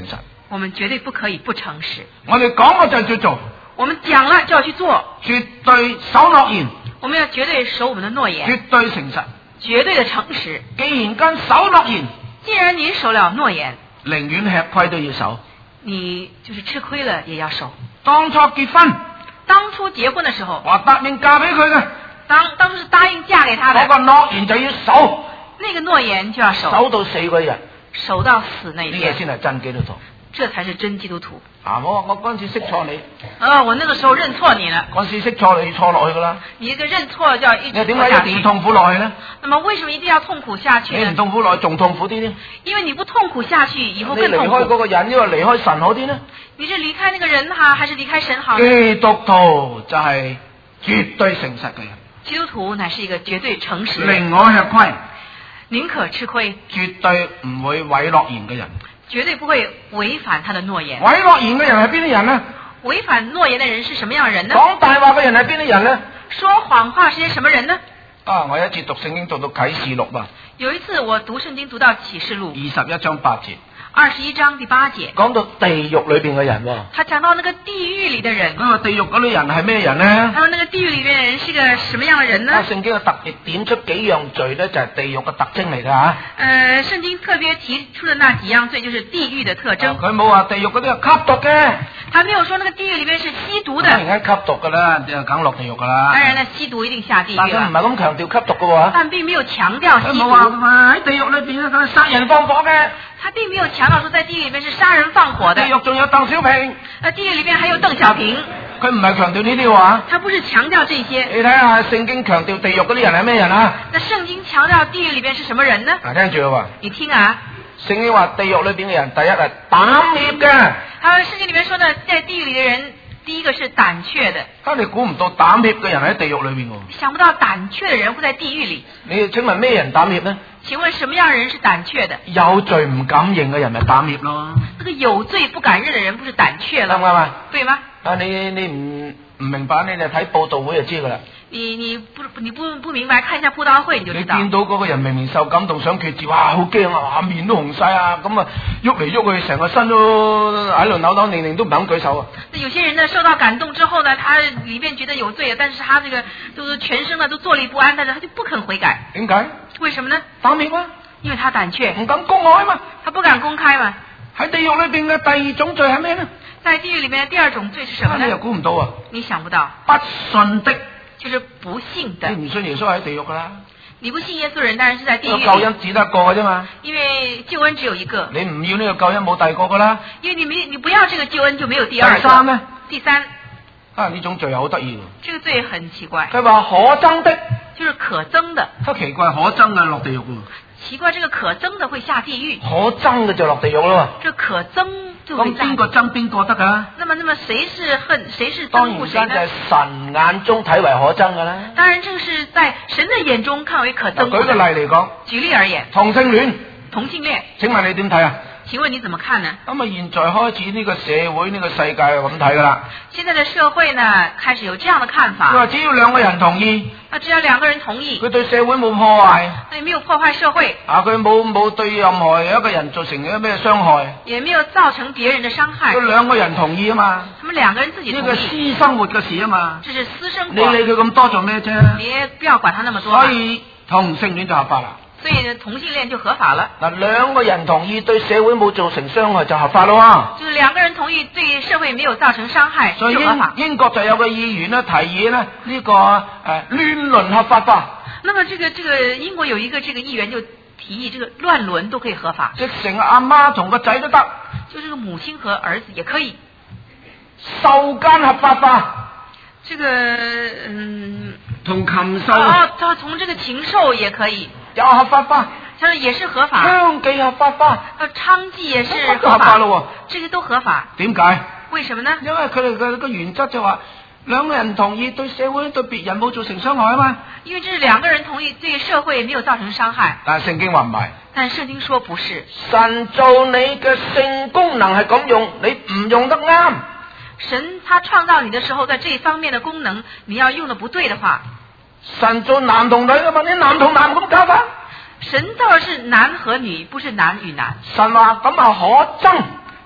我們絕對不可以不誠實。
我哋講咗就係要做。
我們講了就要去做。
絕對守諾言。
我們要絕對守我們的諾言。
絕對誠實。
絕對的誠實。
既然跟守諾言，
既然您守了諾言，
寧願吃虧都要守。
你就是吃虧了也要守。
當初結婚，
當初結婚的時候，
話答應嫁俾佢嘅，
當當初是答應嫁給他的，
嗰個諾言就要守。
那個諾言就要守，
守到死嗰日，
守到死那一天，
呢個先係真基督徒，
這才是真基督徒。
啊！我我嗰陣時識錯你，
啊！我那個時候認錯你了。
嗰陣時識錯你錯落去噶啦。
你一個認錯就要一直錯下去。
你點解一定要痛苦落去呢？
那麼為什麼一定要痛苦下去呢？
你唔痛苦落去仲痛苦啲呢？
因為你不痛苦下去，以後更痛苦。
你離開嗰個人，因為離開神好啲呢？
你是離開那個人哈，還是離開神好？
基督徒就係絕對誠實嘅人。
基督徒乃是一個絕對誠實。
寧我吃虧，
寧可吃虧。
絕對唔會違諾言嘅人。
絕對不會違反他的諾言。
違諾言嘅人係邊啲人呢？
違反諾言的人是什麼樣的人呢？
講大話嘅人係邊啲人呢？
說謊話是些什麼人呢？
啊！我有一次讀聖經讀到啟示錄啊。
有一次我讀聖經讀到啟示錄
二十一章八節。
二十一章第八節
講到地獄裏邊嘅人喎。
他講到那個地獄裏的人。
咁啊，地獄嗰啲人係咩人呢？
他說那個地獄裏邊嘅人是個什麼樣嘅人呢？
聖經嘅特別點出幾樣罪咧，就係地獄嘅特徵嚟㗎嚇。
誒，聖經特別提出的那幾樣罪就是地獄的特徵。
佢冇話地獄嗰啲係吸毒嘅。
他沒有說那個地獄裏面是吸毒的。
當然係吸毒㗎啦，就梗落地獄㗎啦。
當然啦，吸毒一定下地獄。
但佢唔係咁強調吸毒㗎喎。
但並沒有強調吸毒。
佢冇話喺地獄裏邊咧，佢殺人放火嘅。
他並沒有強調說在地獄裏面是殺人放火的。
地獄仲有鄧小平。
啊，地獄裏面還有鄧小平。
佢唔係強調呢啲話。
他不是強調這些。
你睇下聖經強調地獄嗰啲人係咩人啊？
那聖經強調地獄裏邊是什麼人呢？
嗱，聽住喎。
你聽啊。
聖經話地獄裏邊嘅人，第一係膽怯嘅。
他聖經裏面說的，在地獄裏的人，第一個是膽怯的。
咁你估唔到膽怯嘅人喺地獄裏邊喎？
想不到膽怯的人會在地獄裏。
你請問咩人膽怯呢？
請問什麼樣的人是膽怯的？
有罪唔敢認嘅人咪膽怯咯。
那個有罪不敢認的人，不是膽怯了？
啱唔啱啊？
對嗎？
啊，你你唔唔明白，你就睇報道會就知噶啦。
你你不你不不明白，看一下佈道會你就知道。
你見到嗰個人明明受感動想決志，哇，好驚啊，面都紅晒啊，咁啊喐嚟喐去，成個身都喺度扭扭擰擰，都唔肯舉手啊。
那有些人呢，受到感動之後呢，他裏面覺得有罪，但是他這個就是全身呢都坐立不安，但是他就不肯悔改。
點解？
為什麼呢？
膽怯啊！
因為他膽怯，
唔敢公開嘛。
他不敢公開嘛。
喺地獄裏邊嘅第二種罪係咩呢？
在地獄裏面的第二種罪是什麼呢？
你又估唔到啊！
你想不到。
不信的。
就是不信的。
你唔信耶穌喺地獄噶啦。
你不信耶穌人，當然是在地獄。
救恩只得一個嘅啫嘛。
因為救恩只有一個。
你唔要呢個救恩冇第二個噶啦。
因為你沒你不要這個救恩就沒有第二個。
第三呢？
第三。
啊，呢種罪又好得意。
這個罪很奇怪。
佢話可憎的。
就是可憎的。
好奇怪，可憎嘅落地獄喎。
奇怪，這個可憎的會下地獄。
可憎嘅就落地獄咯。
這可憎就會。咁
邊個憎邊個得噶？
那麼，那麼誰是恨，誰是憎
當
惡誰呢？
然就係神眼中睇為可憎噶啦。
當然，正是在神的眼中看為可憎。
舉個例嚟講。
舉例而言。
同性戀。
同性戀。
請問你點睇啊？
請問你怎麼看呢？
咁啊，現在開始呢個社會呢個世界係咁睇噶啦。
現在的社會呢，開始有這樣的看法。
佢話只要兩個人同意。
啊，只要兩個人同意。
佢對社會冇破壞。
那也沒有破壞社會。
啊，佢冇冇對任何一個人造成一咩傷害。
也沒有造成別人的傷害。
佢兩個人同意啊嘛。
他們兩個人自己同意。
呢個私生活嘅事啊嘛。
這是私生活。
你理佢咁多做咩啫？
你不要管他那麼多。
所以同性戀就合法啦。
所以呢，同性戀就合法了。嗱，
兩個人同意對社會冇造成傷害就合法咯。
就是兩個人同意對社會沒有造成傷害就合法。
所以英英國就有個議員呢提議呢呢個誒亂倫合法化。
那麼這個這個英國有一個這個議員就提議，這個亂倫都可以合法。
即成阿媽同個仔都得。
就這個母親和兒子也可以。
獸姦合法化。
這個嗯。
同禽獸。
哦，他從這個禽獸也可以。
有合法化，
他說也是合法。
娼妓合法化，
呃，娼妓也是合法。
合法咯，
這些都合法。
點解？
為什麼呢？
因為佢哋嘅個原則就話，兩個人同意對社會對別人冇造成傷害啊嘛。
因為這是兩個人同意對社會沒有造成傷害。
但係聖經話唔係。
但聖經說不是。
神造你嘅性功能係咁用，你唔用得啱。
神他創造你的時候，在這一方面的功能，你要用得不對的話。
神做男同女嘅嘛，你男同男咁搞法。
神造的是男和女，不是男與男。
神話咁啊可憎，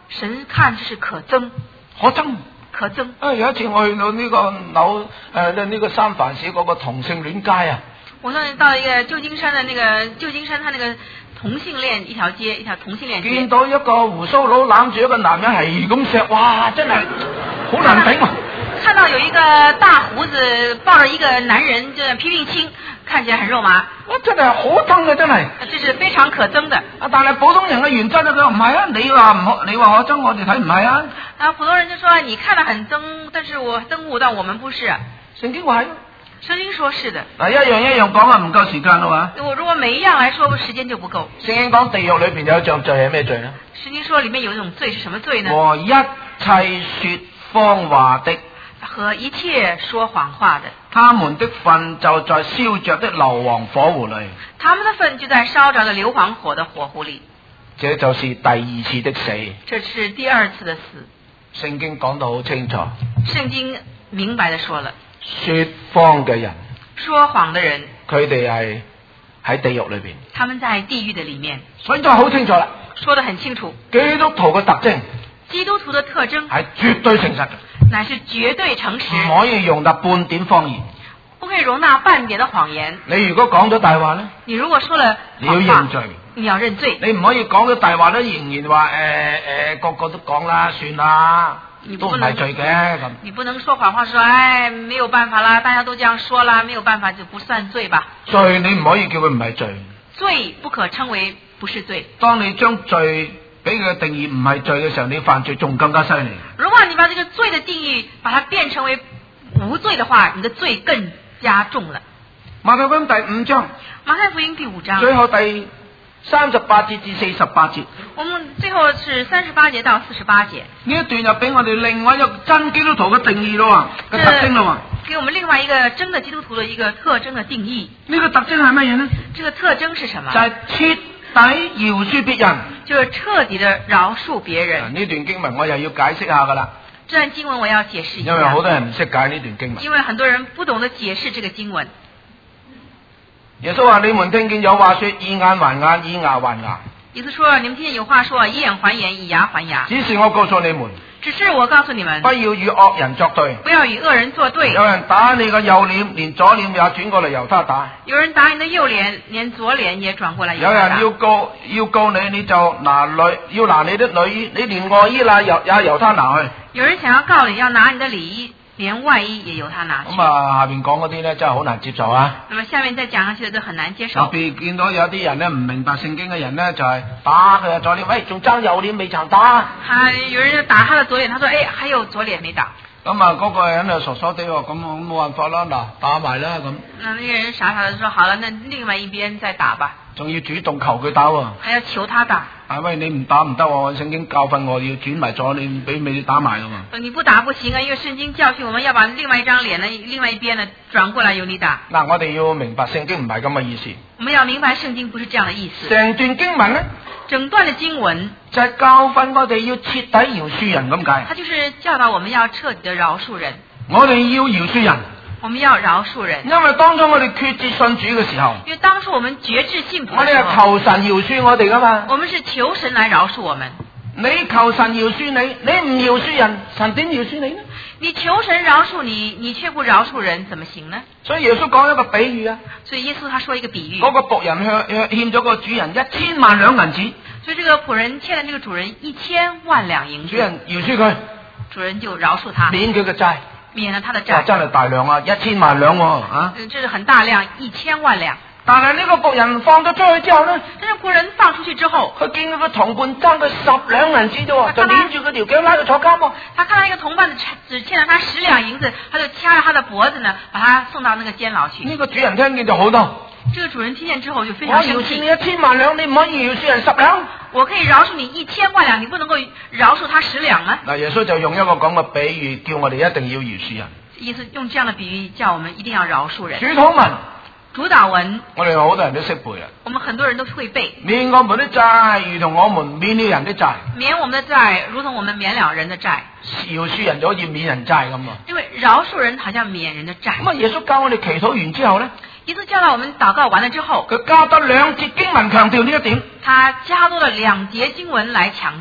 神看這是可憎，
可憎。
可憎。
啊！有一次我去到呢個紐誒呢個三藩市嗰個同性戀街啊。
我上次到一個舊金山的那個舊金山，它那個同性戀一條街，一條同性戀街。
見到一個鬍鬚佬攬住一個男人係咁錫，哇！真係好難頂啊！
看到有一個大鬍子抱着一個男人，就皮皮親，看起來很肉麻。
我真係好憎嘅，真係。
這是非常可憎的。啊，
但係普通人嘅原則咧，佢話唔係啊，你話唔好，你話我憎，我哋睇唔係啊。
啊，普通人就說你看得很憎，但是我憎惡，但我們不是。
聖經話係。
聖經說是的。嗱，
一樣一樣講啊，唔夠時間啦嘛。
我如果每一樣來說，時間就不夠。
聖經講地獄裏邊有一種罪係咩罪呢？
聖經說裏面有一種罪是什麼罪呢？
和一切說謊話的。
和一切說謊話的，
他們的份就在燒着的硫磺火湖裏。
他們的份就在燒着的硫磺火的火湖裏。
這就是第二次的死。
這是第二次的死。
聖經講得好清楚。
聖經明白地說了。
說謊嘅人，
說謊的人，
佢哋係喺地獄裏邊。
他們在地獄的裏面。
所以就好清楚啦。
說得很清楚。
基督徒嘅特徵。
基督徒的特徵
係絕對誠實嘅。
乃是絕對誠實，
唔可以容納半點謊言，
不可以容納半點的謊言。
你如果講咗大話呢？
你如果說了
你要認罪，
你要認罪。
你唔可以講咗大話咧，仍然話誒誒個個都講啦，算啦，都唔係罪嘅咁。
你不能說謊話，說唉沒有辦法啦，大家都這樣說啦，沒有辦法就不算罪吧？
罪你唔可以叫佢唔係罪，
罪不可稱為不是罪。
當你將罪俾佢嘅定義唔係罪嘅時候，你犯罪仲更加犀利。
如果你把這個罪的定義把它變成為無罪的話，你的罪更加重了。
馬太福音第五章，
馬太福音第五章最
後第三十八節至四十八節，
我們最後是三十八節到四十八節。呢
一段又俾我哋另外一個真基督徒嘅定義咯，個特徵咯。
給我們另外一個真的基督徒的一個特徵的定義。
呢個特徵係乜嘢呢？
這個特徵是什麼？
就係徹底饒恕別人，
就是徹底的饒恕別人。
呢段經文我又要解釋下噶啦。
這段經文我要解釋一下。
因為好多人唔識解呢段經文。
因為很多人不懂得解釋這個經文。
耶穌話：你們聽見有話說，以眼還眼，以牙還牙。
耶穌說：你們聽見有話說，以眼還眼，以牙還牙。
只是我告訴你們。
只是我告訴你們，
不要與惡人作對。
不要與惡人作對。
有人打你個右臉，連左臉也轉過嚟由他打。
有人打你的右臉，連左臉也轉過來由他打。
有人要告要告你，你就拿女要拿你的內衣，你連外衣啦由也由他拿去。
有人想要告你，要拿你的裡衣，連外衣也由他拿去。
咁啊，下邊講嗰啲咧真係好難接受啊。
那麼下面再講下去的都很難接受。
特別見到有啲人咧唔明白聖經嘅人咧，就係、是、打佢嘅左臉，喂，仲爭右臉未曾打。
係有人就打他的左臉，他說：誒、哎，還有左臉沒打。
咁啊，嗰個人就傻傻地喎，咁我冇辦法啦，嗱，打埋啦咁。
那那個人傻傻地說：好了，那另外一邊再打吧。
仲要主動求佢打喎。
還要求他打。係
喂，你唔打唔得喎，聖經教訓我要轉埋左臉，俾你打埋㗎嘛。
你不打不行啊，因為聖經教訓我們要把另外一張臉呢，另外一邊呢轉過來由你打。嗱，
我哋要明白聖經唔係咁嘅意思。
我們要明白聖經不是這樣的意思。
成段經文呢？
整段的經文
就係教訓我哋要徹底饒恕人咁解。
它就是教導我們要徹底的饒恕人。
我哋要饒恕人。
我們要饒恕人。因
為當初我哋決志信主嘅時候，
因為當初我們決志信主，
我哋係求神饒恕我哋噶嘛。
我們是求神來饒恕我們。
你求神饒恕你，你唔饒恕人，神點饒恕你呢？
你求神饒恕你，你卻不饒恕人，怎麼行呢？
所以耶穌講一個比喻啊。
所以耶穌他說一個比喻。
嗰個僕人向欠咗個主人一千萬兩銀子。
所以這個僕人欠了這個主人一千萬兩銀子。
主人饒恕佢，
主人就饒恕他，
免佢嘅債。
免了他的債。
真係大量啊，一千萬兩喎啊！
這是很大量，一千萬兩。
但係呢個僕人放咗出去之後呢？
但是僕人放出去之後，
佢見佢個同伴爭佢十兩銀子啫，就攆住佢條頸拉佢坐監喎。
他看到一個同伴只欠了他十兩銀子，他就掐着他的脖子呢，把他送到那個監牢去。
呢個主人聽見就好多。
這個主人聽見之後就非常生氣。
我饒恕你一千萬兩，你唔可以饒恕人十兩。
我可以饒恕你一千萬兩，你不能夠饒恕他十兩啊？嗱，
耶穌就用一個咁嘅比喻，叫我哋一定要饒恕人。
意思用這樣的比喻，叫我們一定要饒恕人。
主禱文。
主禱文，
我哋好多人都識背啦。
我們很多人都會背。
免我們的債，如同我們免了人的債。
免我們的債，如同我們免了人的債。
饒恕人就好似免人債咁啊。
因為饒恕人好像免人的債。咁
啊，耶穌教我哋祈禱完之後呢？
耶穌教導我們禱告完了之後，
佢加多兩節經文強調呢一點。
他加多了兩節經文來強調。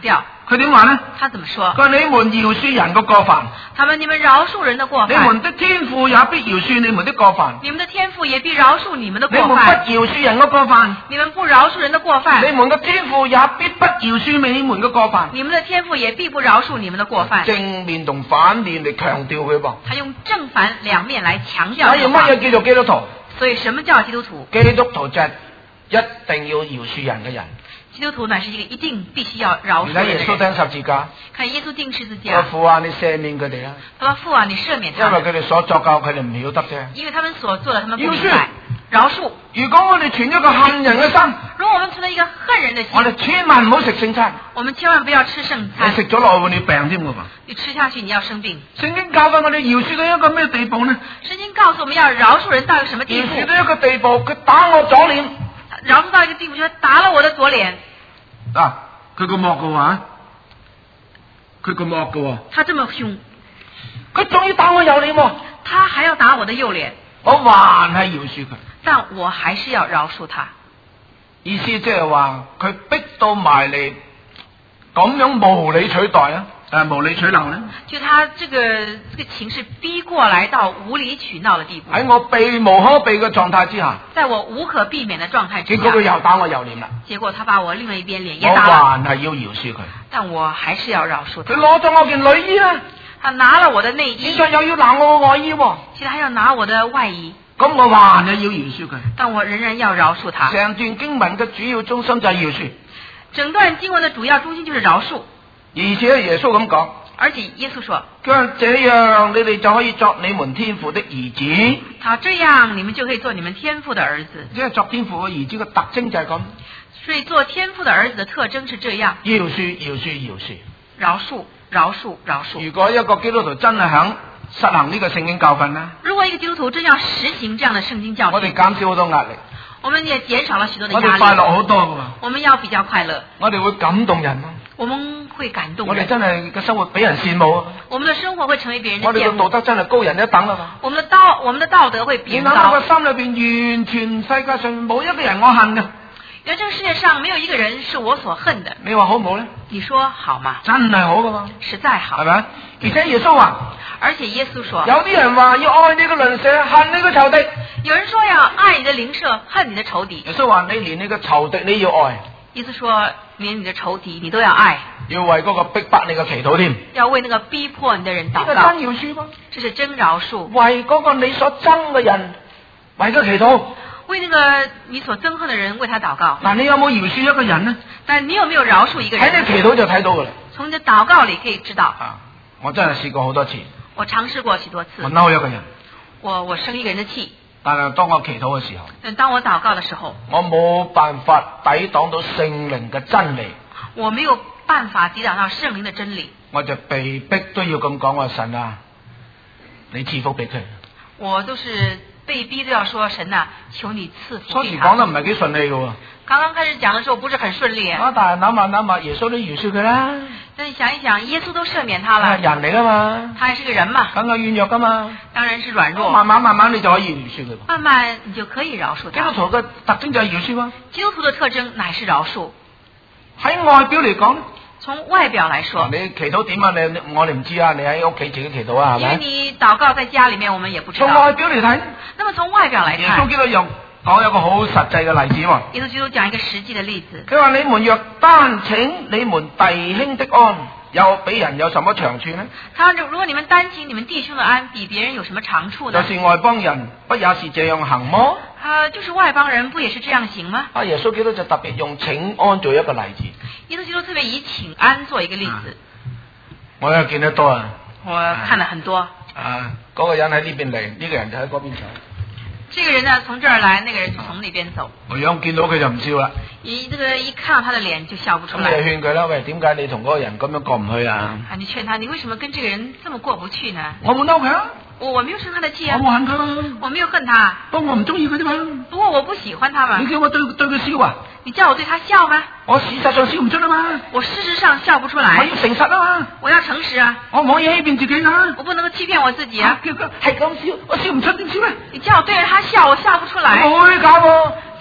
佢點話呢？
他怎麼說？
佢話你們饒恕人嘅過犯。
他們你們饒恕人的過犯。
你們的天父也必饒恕你們的過犯。
你們的天父也必饒恕你們的過犯。
你們不饒恕人嘅過犯。
你們不饒恕人的過犯。
你們嘅天父也必不饒恕你們嘅過犯。
你們的天父也必不饒恕你們的過犯。
正面同反面嚟強調佢噃。
他用正反兩面來強調。
所以乜嘢叫做基督徒？
所以什麼叫基督徒？
基督徒就係一定要饒恕人嘅人。
基督徒乃是一個一定必須要饒恕人的人。而家
耶穌釘十字架，
看耶穌釘十字架。
父啊，你赦免佢哋啊！
他說父啊，你赦免他。
因為佢哋所作嘅，佢哋唔曉得啫。
因為他們所做的，他們不明白。饒恕。
如果我哋存一個恨人嘅心，
如果我們存了一個恨人的心，
我哋千萬唔好食聖餐。
我們千萬不要吃聖餐。
你食咗落去你病添㗎嘛？
你吃下去你要生病。
聖經教緊我哋饒恕到一個咩地步呢？
聖經告訴我們要饒恕人到一個什麼地步？
饒恕到一個地步，佢打我左臉。
饒恕到一個地步，就打了我的左臉。
啊！佢咁惡嘅話，佢咁惡嘅。
他這麼凶，
佢仲要打我右臉喎。
他還要打我的右臉。
我還係饒恕佢，
但我還是要饒恕他。
意思即係話，佢逼到埋嚟，咁樣無理取代啊！誒，無理取鬧咧。
就他這個這個情勢逼過來到無理取鬧的地步。
喺我避無可避嘅狀態之下，
在我無可避免的狀態之下，
結果佢又打我右臉啦。
結果他把我另外一邊臉也打了。
我還係要饒恕佢，
但我還是要饒恕他。
佢攞咗我件內衣啦，
他拿了我的內衣，
現在又要拿我嘅外衣喎。
其實還要拿我的外衣。
咁我還係要饒恕佢，
但我仍然要饒恕他。
成段經文嘅主要中心就係饒恕。
整段經文的主要中心就是饒恕。
而且耶穌咁講。
而且耶穌說，
佢話這樣你哋就可以作你們天父的兒子。
好，這樣你們就可以做你們天父的兒子。
即係作天父嘅兒子嘅特徵就係咁。
所以做天父的兒子的特徵是這樣。饒
恕，饒恕，饒恕。
饒恕，饒恕，饒恕。
如果一個基督徒真係肯實行呢個聖經教訓呢？
如果一個基督徒真要實行這樣的聖經教訓，
我哋減少好多壓力。
我們也減少了許多的壓力。
我哋快樂好多㗎嘛。
我們要比較快樂。
我哋會感動人咯。
我們會感動人。
我哋真係嘅生活俾人羨慕啊！
我們的生活會成為別人的羨慕。
我哋嘅道德真係高人一等啦嘛！
我們的道，我們的道德會比人高。
你諗下個心裏邊，完全世界上冇一個人我恨嘅。
原來這個世界上沒有一個人是我所恨的。
你話好唔好咧？
你說好嗎？
真係好噶嘛？
實在好，
係咪？而且耶穌話，
而且耶穌說，
有啲人話要愛你嘅鄰舍，恨你嘅仇敵。
有人說要愛你的鄰舍，恨你的仇敵。
耶穌話你連你嘅仇敵你要愛。
意思說，連你的仇敵你都要愛。
要為嗰個逼迫你嘅祈禱添。
要為那個逼迫你的人禱告。
呢個真饒恕嗎？
這是真饒恕。
為嗰個你所憎嘅人，為佢祈禱。
為那個你所憎恨的人為他禱告。
嗱，你有冇饒恕一個人呢？
但你有沒有饒恕一個人？
喺你祈禱就睇到噶啦。
從你的禱告裏可以知道。
啊，我真係試過好多次。
我嘗試過許多次。
我嬲一個人。
我我生一個人的氣。
但係當我祈禱嘅時候，
但當我禱告的時候，
我冇辦法抵擋到聖靈嘅真理。
我沒有辦法抵擋到聖靈的真理。
我就被逼都要咁講，話神啊，你賜福俾佢。
我都是被逼都要說神啊，求你賜福給他。
初時講得唔係幾順利嘅。
剛剛開始講的時候不是很順利。
啊，但係諗下諗下，耶穌都饒恕佢啦。
但你想一想，耶穌都赦免他了。
人嚟噶嘛？
他也是個人嘛。
梗係軟弱噶嘛。
當然是軟弱。
慢慢慢慢你就可以饒恕佢。
慢慢你就可以饒恕他。
基督徒嘅特徵就係饒恕啊。
基督徒的特徵乃是饒恕。
喺外表嚟講，
從外表來說，
你祈禱點啊？你我哋唔知啊。你喺屋企自己祈禱啊，係咪？
因為你禱告在家裏面，我們也不知道。
從外表嚟睇，
那麼從外表來看，
耶穌基督用講有個好實際嘅例子喎。
耶穌基督講一個實際的例子。
佢話：你們若單請你們弟兄的安，有比人有什麼長處呢？
他如果你們單請你們弟兄的安，比別人有什麼長處呢？
就是外邦人不也是這樣行麼？
啊，就是外邦人不也是這樣行嗎？
啊，耶穌基督就特別用請安做一個例子。
耶穌基督特別以請安做一個例子。
啊、我又見得多啊！
我看了很多。
啊，嗰、那個人喺呢邊嚟，呢、這個人就喺嗰邊走。
這個人呢，從這兒來，那個人就從那邊走。
我樣見到佢就唔笑啦。
一這個一看到他的臉就笑不出來。
咁你勸佢啦，喂，點解你同嗰個人咁樣過唔去啊？
啊，你勸他，你為什麼跟這個人這麼過不去呢？
我冇嬲佢啊。
我我沒有生他的氣啊。
我冇恨佢。
我沒有恨他。
不過我唔中意佢啫嘛。
不過我不喜歡他嘛。
你叫我對對佢笑啊？
你叫我對他笑嗎？
我事實上笑唔出啊嘛。
我事實上笑不出來。
我要誠實啊嘛。我
要誠實啊。
我唔可以欺騙自己啊。
我不能夠欺騙我自己啊。
叫佢係咁笑，我笑唔出點笑咧？
你叫我對着他笑，我笑不出來。
我會搞喎。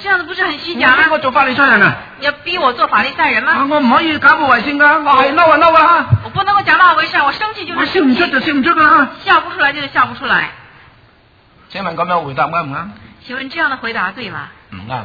這樣子不是很虛假嗎？
逼我做法利賽人啊！
你要逼我做法利賽人嗎？
我唔可以假冒為善噶，我係嬲啊嬲啊！
我不能夠假冒為善，我生氣就是生氣。
我笑唔出就笑唔出噶。
笑不出來就是笑不出來。
請問咁樣回答啱唔啱？
請問這樣的回答對嗎？
唔啱。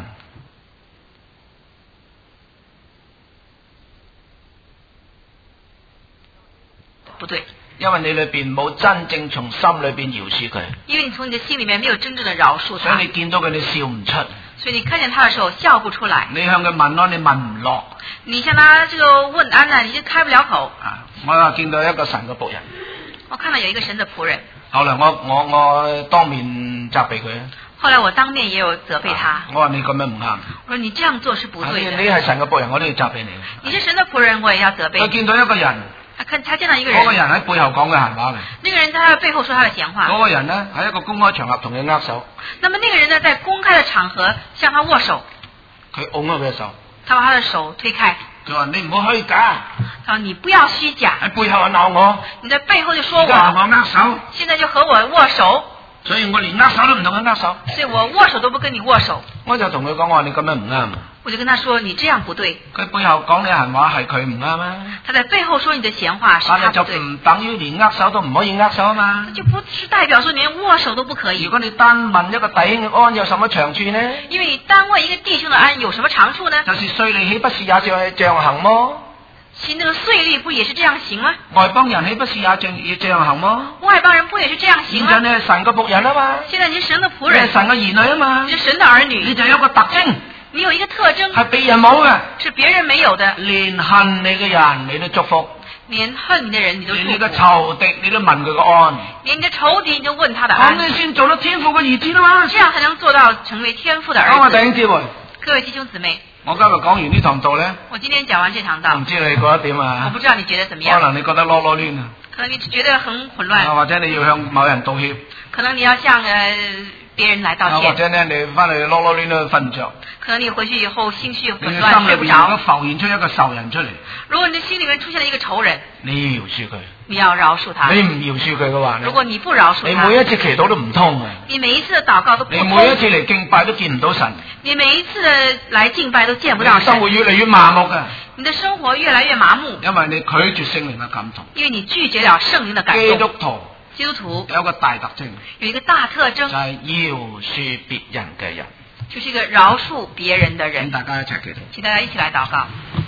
不對。
因為你裏邊冇真正從心裏邊饒恕佢。
因為你從你的心裏面沒有真正的饒恕他。
所以你見到佢你笑唔出。
所以你看見他的時候笑不出來。
你向佢問安，你問唔落。
你向他這個問安呢，你就開不了口。
啊！我又見到一個神嘅僕人。
我看到有一個神的僕人。
後來我我我當面責備佢。
後來我當面也有責備他。啊、
我話你咁樣唔啱。
我說你這樣做是不對的。
你係神嘅僕人，我都要責備你。
你是神的僕人，我也要責備。
佢見到一個人。
他看他見到一個人。
嗰個人喺背後講嘅閒話嘅。
那個人在他的背後說他的閒話。
嗰個人呢喺一個公開場合同佢握手。
那麼那個人呢在公開的場合向他握手。
佢拱咗佢嘅手。
他把他的手推開。
佢話你唔好虛假。
他說你不要虛假。
喺背後鬧我。
你在背後就說我。
同我握手。
現在就和我握手。
所以我連握手都唔同佢握手。
所以我握手都不跟你握手。
我就同佢講，我話你咁樣唔啱。
我就跟他說你這樣不對。
佢背後講你閒話係佢唔啱啊。
他在背後說你的閒話是他不對。
但係就唔等於連握手都唔可以握手啊嘛。
就不是代表說連握手都不可以。
如果你單問一個弟兄安有什麼長處呢？
因為你單問一個弟兄的安有什麼長處呢？
就是稅吏豈不是也這樣這樣行麼？
其那個稅吏不也是這樣行嗎？
外邦人豈不是也這也這樣行麼？
外邦人不也是這樣行嗎？
現在你係神嘅僕人啊嘛。
現在你是神的僕人。
你係神嘅兒女啊嘛。
你是神的兒女。
你就有一個特徵。
你有一個特徵。
係別人冇嘅。
是別人沒有的。
連恨你嘅人你都祝福。
連恨你的人你都祝福。
連你嘅仇敵你都問佢個安。
連你的仇敵你都問他的安。
咁你先做到天父嘅兒子啦嘛。
這樣才能做到成為天父的兒子。
各位弟兄姊妹。
各位弟兄姊妹。
我今日講完呢堂道咧，
我今天講完這堂道，
唔知你覺得點啊？
我不知道你覺得怎麼樣？
可能你覺得囉囉攣啊？
可能你覺得很混亂，
或者你要向某人道歉，
可能你要向呃別人來道歉，
或者呢你翻嚟囉囉攣都瞓唔着，
可能你回去以後心緒混亂，
你嘅心裏邊如果浮現出一個仇人出嚟，
如果你的心裏面出現了一個仇人，
你要饒恕佢，
你要饒恕他，
你唔饒恕佢嘅話，
如果你不饒恕他，
你每一次祈禱都唔通啊，
你每一次的禱告都不通，
你每一次嚟敬拜都見唔到神，
你每一次的來敬拜都見不到神，
生活越嚟越麻木嘅，
你的生活越來越麻木，
因為你拒絕聖靈嘅感動，
因為你拒絕了聖靈的感動，
基督徒。
基督徒
有一個大特徵，
有一個大特徵，就
係饒恕別人嘅人，
就是一個饒恕別人的人。
請大家一齊祈禱，
請大家一起來禱告。